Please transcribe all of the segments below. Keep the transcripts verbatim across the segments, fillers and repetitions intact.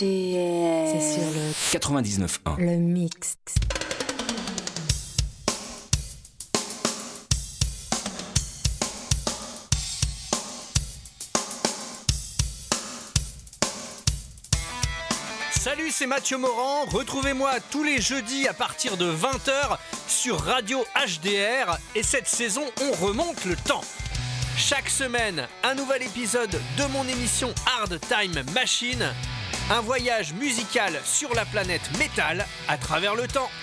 D R. C'est sur le quatre-vingt-dix-neuf un. Le mix. Salut, c'est Mathieu Morand. Retrouvez-moi tous les jeudis à partir de vingt heures sur Radio H D R. Et cette saison, on remonte le temps. Chaque semaine, un nouvel épisode de mon émission Hard Time Machine. Un voyage musical sur la planète métal à travers le temps.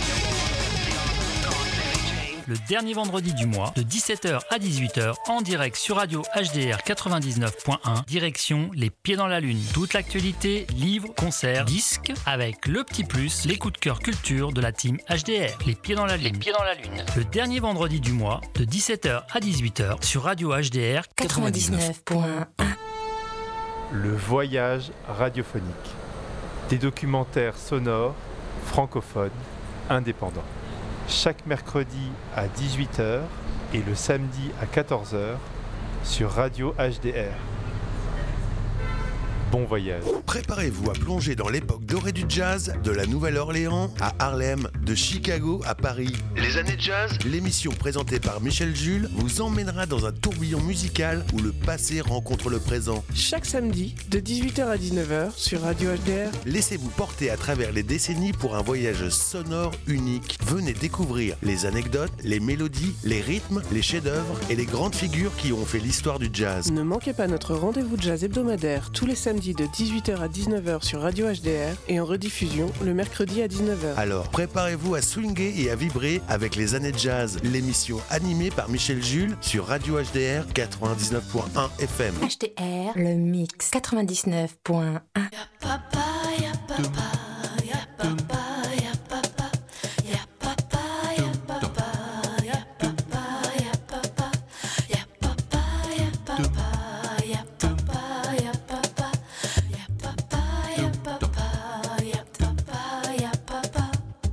Le dernier vendredi du mois, de dix-sept heures à dix-huit heures, en direct sur Radio H D R quatre-vingt-dix-neuf point un, direction Les Pieds dans la Lune. Toute l'actualité, livres, concerts, disques, avec le petit plus, les coups de cœur culture de la team H D R. Les Pieds dans la Lune. Les Pieds dans la Lune. Le dernier vendredi du mois, de dix-sept heures à dix-huit heures, sur Radio H D R quatre-vingt-dix-neuf point un. Le voyage radiophonique. Des documentaires sonores, francophones, indépendants. Chaque mercredi à dix-huit heures et le samedi à quatorze heures sur Radio H D R. Bon voyage. Préparez-vous à plonger dans l'époque dorée du jazz, de la Nouvelle-Orléans à Harlem, de Chicago à Paris. Les années jazz, l'émission présentée par Michel Jules, vous emmènera dans un tourbillon musical où le passé rencontre le présent. Chaque samedi, de dix-huit heures à dix-neuf heures sur Radio H D R. Laissez-vous porter à travers les décennies pour un voyage sonore unique. Venez découvrir les anecdotes, les mélodies, les rythmes, les chefs-d'œuvre et les grandes figures qui ont fait l'histoire du jazz. Ne manquez pas notre rendez-vous jazz hebdomadaire tous les samedis de dix-huit heures à dix-neuf heures sur Radio H D R et en rediffusion le mercredi à dix-neuf heures. Alors préparez-vous à swinguer et à vibrer avec les années jazz, l'émission animée par Michel Jules sur Radio H D R quatre-vingt-dix-neuf point un F M. H D R, le mix quatre-vingt-dix-neuf point un. Y'a papa, y'a papa, y'a papa, y'a papa, y'a papa, y'a papa, y'a papa, y'a papa, y'a papa, y'a papa, y'a papa, y'a papa, y'a papa, y'a papa, y'a papa, y'a papa.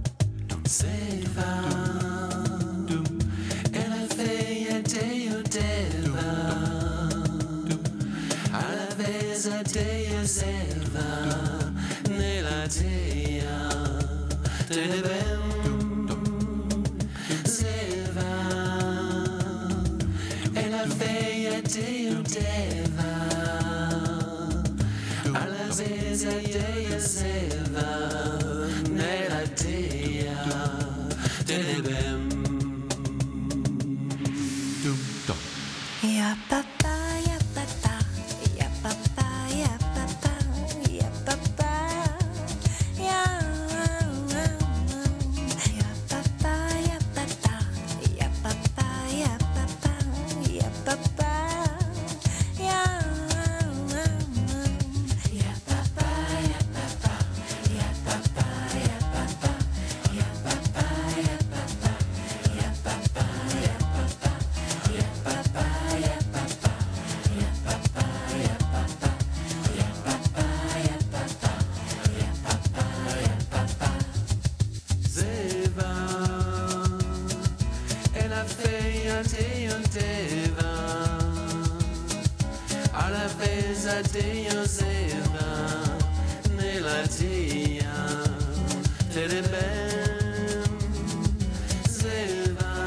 Ela veio até o Deva, alla vez até o Selva, nella teia, te devem Selva. Ela veio até o Deva, alla vez até o Selva, nella teia, te devem. Y'a papa, y'a papa, y'a papa, y'a papa, y'a papa, y'a y'a papa, y'a papa, y'a papa, y'a papa, y'a papa, y'a y'a papa, y'a papa, y'a papa, y'a papa, y'a papa, y'a papa, y'a papa, y'a papa, y'a papa, y'a papa, y'a papa, y'a papa, y'a papa, y'a papa, y'a papa, y'a papa. Zeva, ela veio até o Deva, alla vez até o Zeva, nella teia, te devem. Zeva,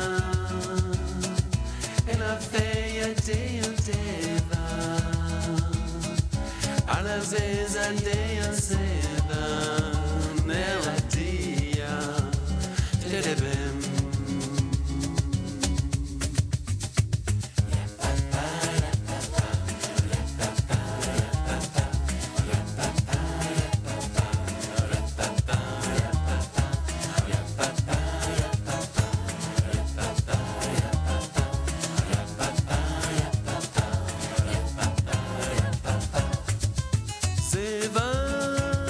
ela veio até o Deva, alla vez até o Zeva, nella teia, te devem. Zeva,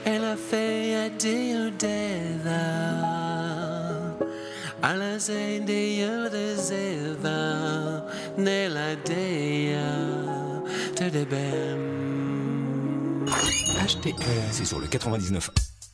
ela feia de udeva. Alla sei Dio deseva nella dea te de bem. H D R. C'est sur le quatre-vingt-dix-neuf.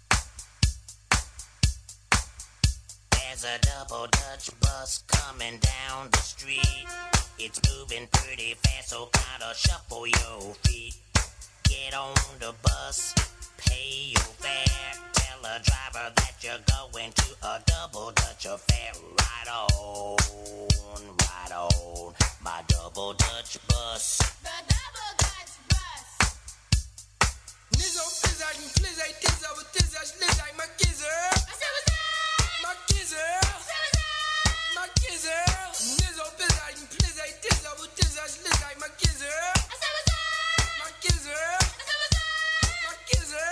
There's a double Dutch bus coming down the street. It's moving pretty fast, so kinda shuffle your feet. Get on the bus, pay your fare. Tell the driver that you're going to a double Dutch affair. Right on, right on, my double Dutch bus. The double Dutch bus. Nizzo, pizzag, plizzag, tizza, with tizza, schlizzag, my kizzer. My kizzer. My kizzer. Nizzo, pizzag, plizzag, tizza, with tizza, schlizzag, my kizzer. My kizzer. My kizzer.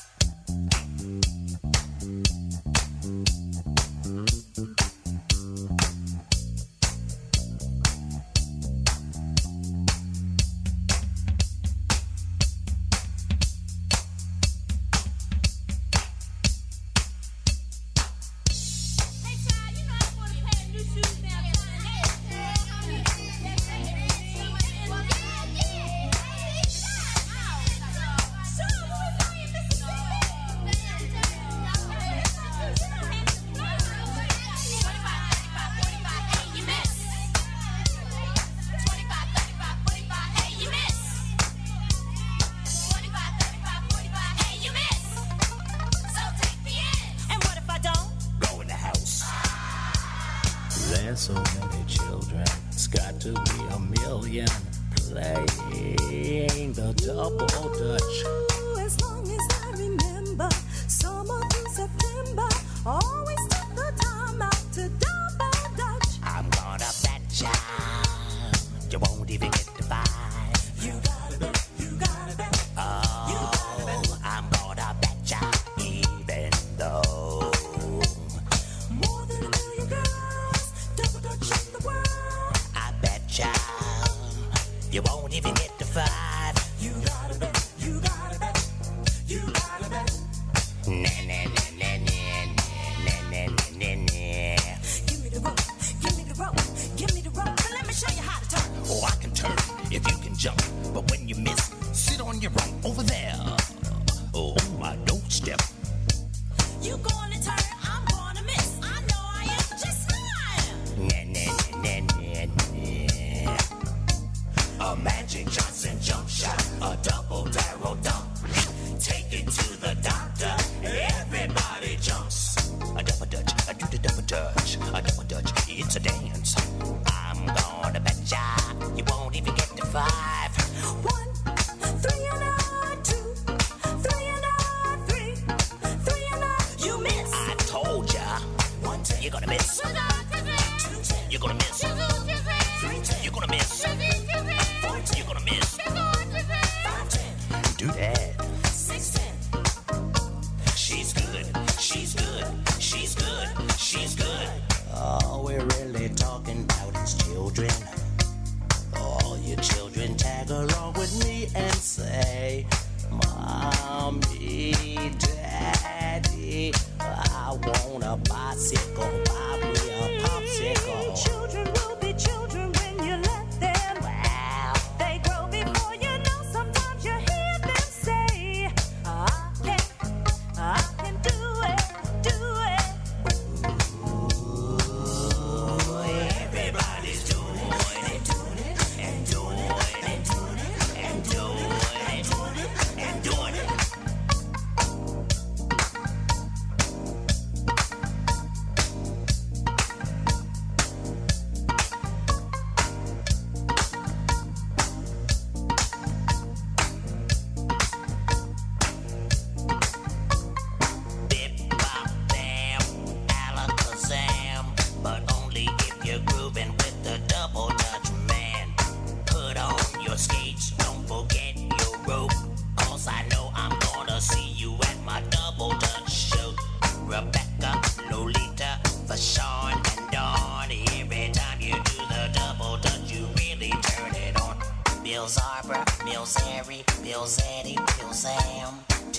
There's so many children, it's got to be a million playing the double Dutch. As long as I remember, summer through September, always took the time out to double Dutch. I'm gonna bet ya you won't even get to five. You gotta bet, you gotta bet. Oh, you gotta bet. I'm gonna bet ya even though More than a million girls, double Dutch in the world. I bet ya you won't even get to five. You gotta bet, you gotta bet, you gotta bet. Nah, nah, nah, nah, nah, nah, nah, nah, nah, nah. Give me the rope, give me the rope, give me the rope, and let me show you how to turn. Oh, I can turn if you can jump, but when you miss, sit on your right over there. Oh, my doorstep. You gonna turn, I'm gonna miss. I know I am just fine. Nah, nah, nah, nah, nah, nah. A Magic Johnson jump shot, a double barrel dump. Take it to the doctor, everybody jumps. A double Dutch, I do the double Dutch, a double Dutch, it's a dance. I'm gonna bet ya you won't even get to five. One, three and a two, three and a three, three and a you miss. I told ya, One, two, you're gonna miss. two, ten, You're gonna miss. three, ten, You're gonna miss. four, ten, You're gonna miss. five, ten, Do that. six, ten. She's good. She's good. She's good. She's good. All we're really talking about is children. All you children tag along with me and say, Mommy, Daddy, I want a bicycle, buy me a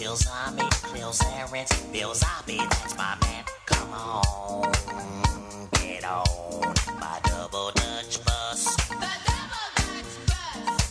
Bill Zombie, Bill Zarens, Bill Zombie, that's my man. Come on, get on my double Dutch bus. The double Dutch bus.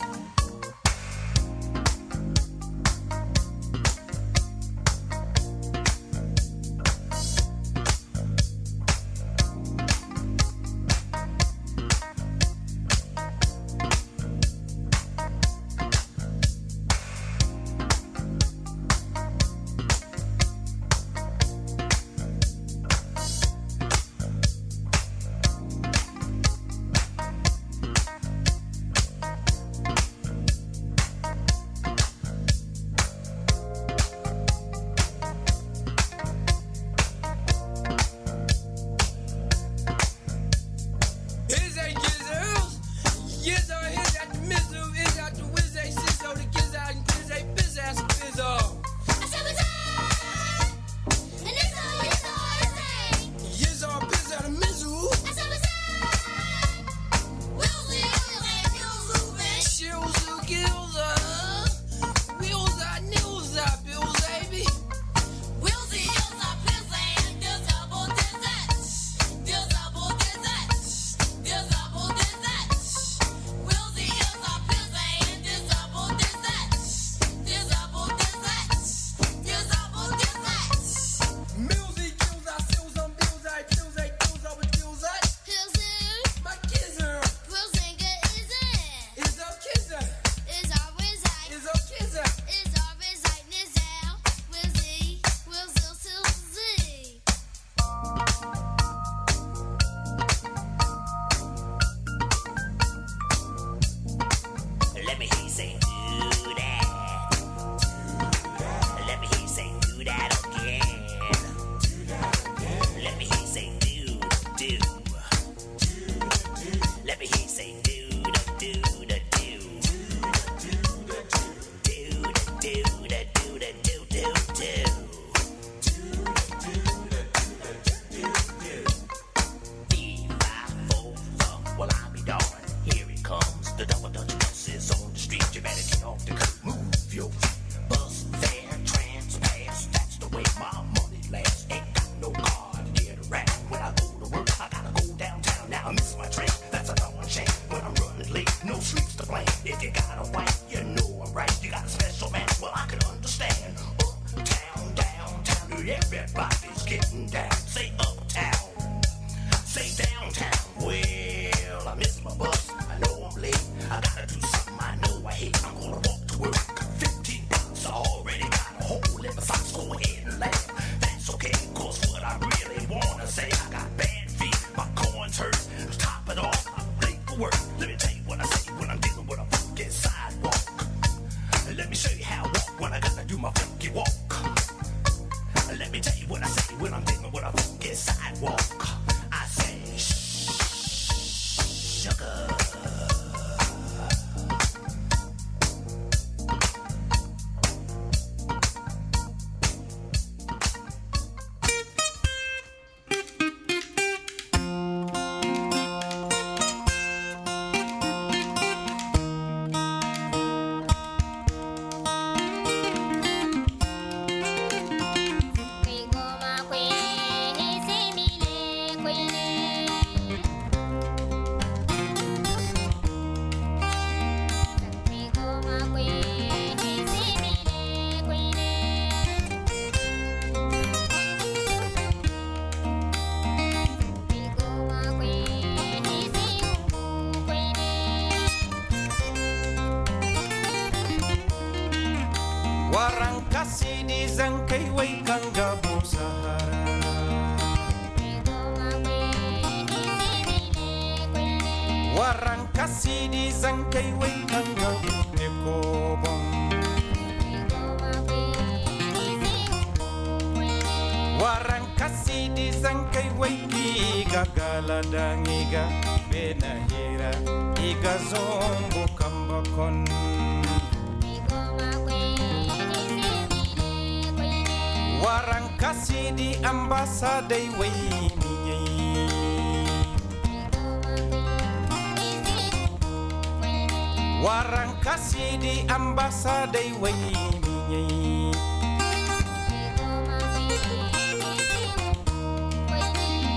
Warang kasih di ambassadai wai minyi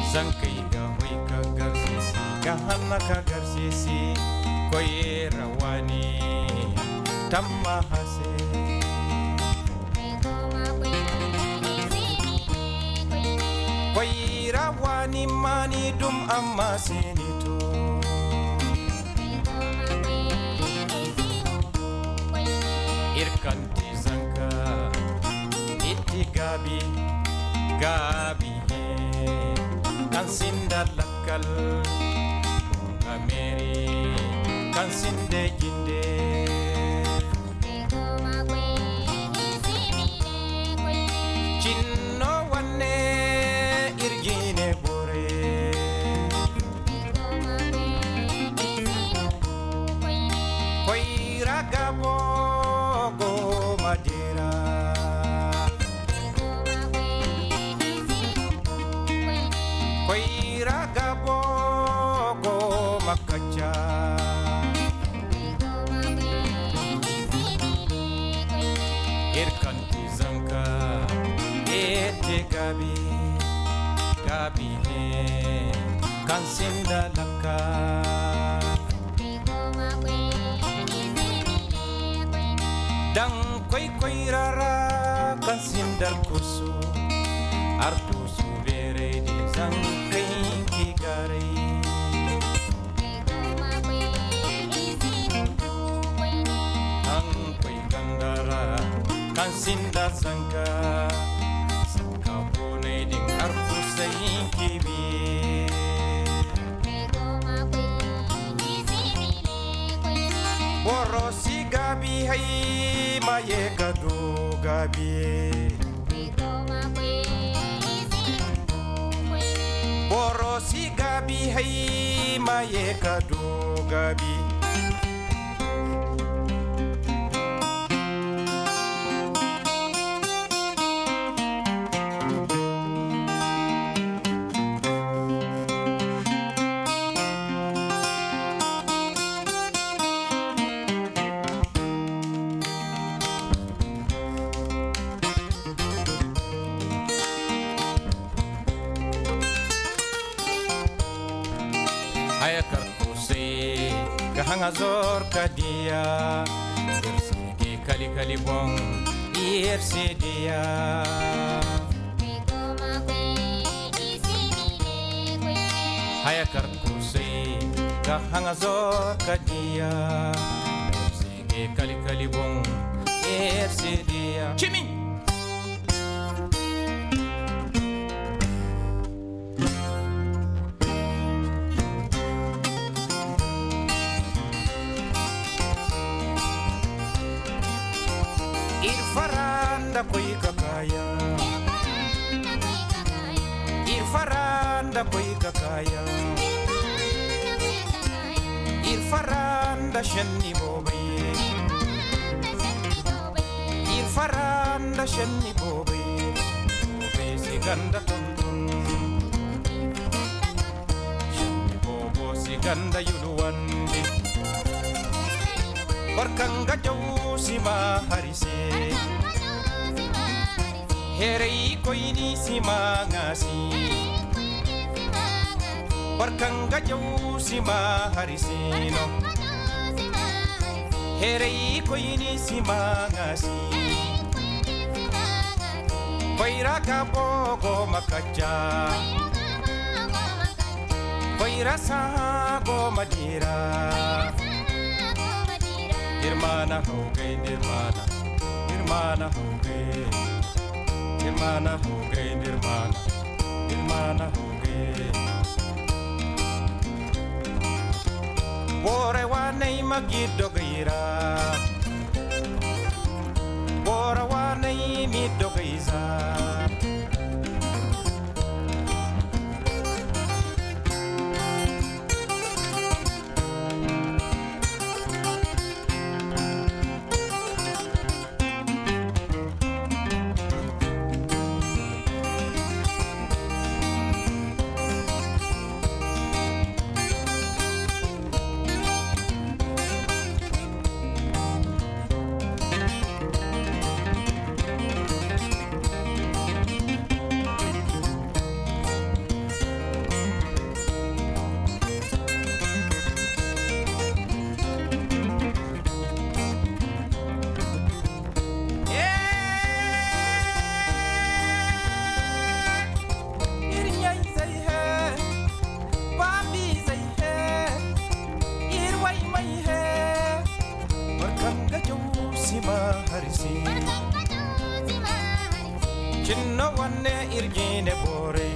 Zankai ga hui ka garsisi ga hanna ka garsisi koye rawani tamma hase koye rawani mani dum amma senito irkanti zanka itti gabi gabi kan sinda lakkal kameri kan sinde jinde cinno wanne irgine bore koy ragabo go madira koy ragabo go makacha irkanti zanka ete gabi gabi he kan sinda laka dan koy koy rara kan sindar kursu artu subere di zankai kigare ang koy gandara kan sinda zanka zanka pune ding artu sai kibi borosi gabi hai maye kadu gabi borosi gabi hai maye kadu gabi ayakar kuse kahangazor kadia bersege kali kali bong irse dia ayakar kuse kahangazor kadia bersege kali kali bong irse dia chimi irfaranda koi kakaya irfaranda koi kakaya irfaranda shenni bobe irfaranda shenni bobe bobe siganda tuntun shenni bobo siganda yuluwandi barkanga jau sima harise herei koini sima ngasi barkanga jau sima harisino herei koini sima ngasi koira kabogo makacha koira sago madira Nirmana ho gay nirmana nirmana ho gay nirmana ho gay nirmana nirmana ho gay bore wanai magido gaira bore wanai mido gaiza cinno wanne irgine bore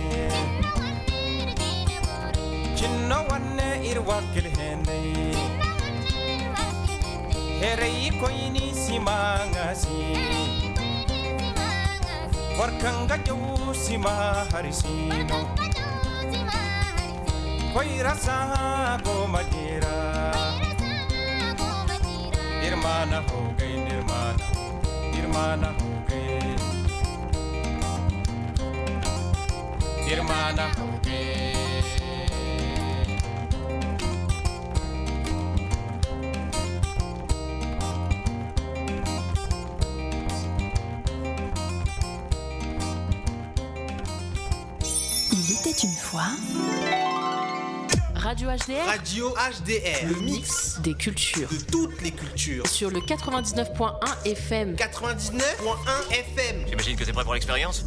cinno wanne ir wakil hende herei koini simangasi warkanga jawu sima harisino koi rasa go madira nirmana ho gay nirmana nirmana ho gay nirmana ho gay Il était une fois. Radio H D R. Radio H D R. Le mix des cultures. De toutes les cultures. Sur le quatre-vingt-dix-neuf point un F M. quatre-vingt-dix-neuf point un F M. J'imagine que t'es prêt pour l'expérience.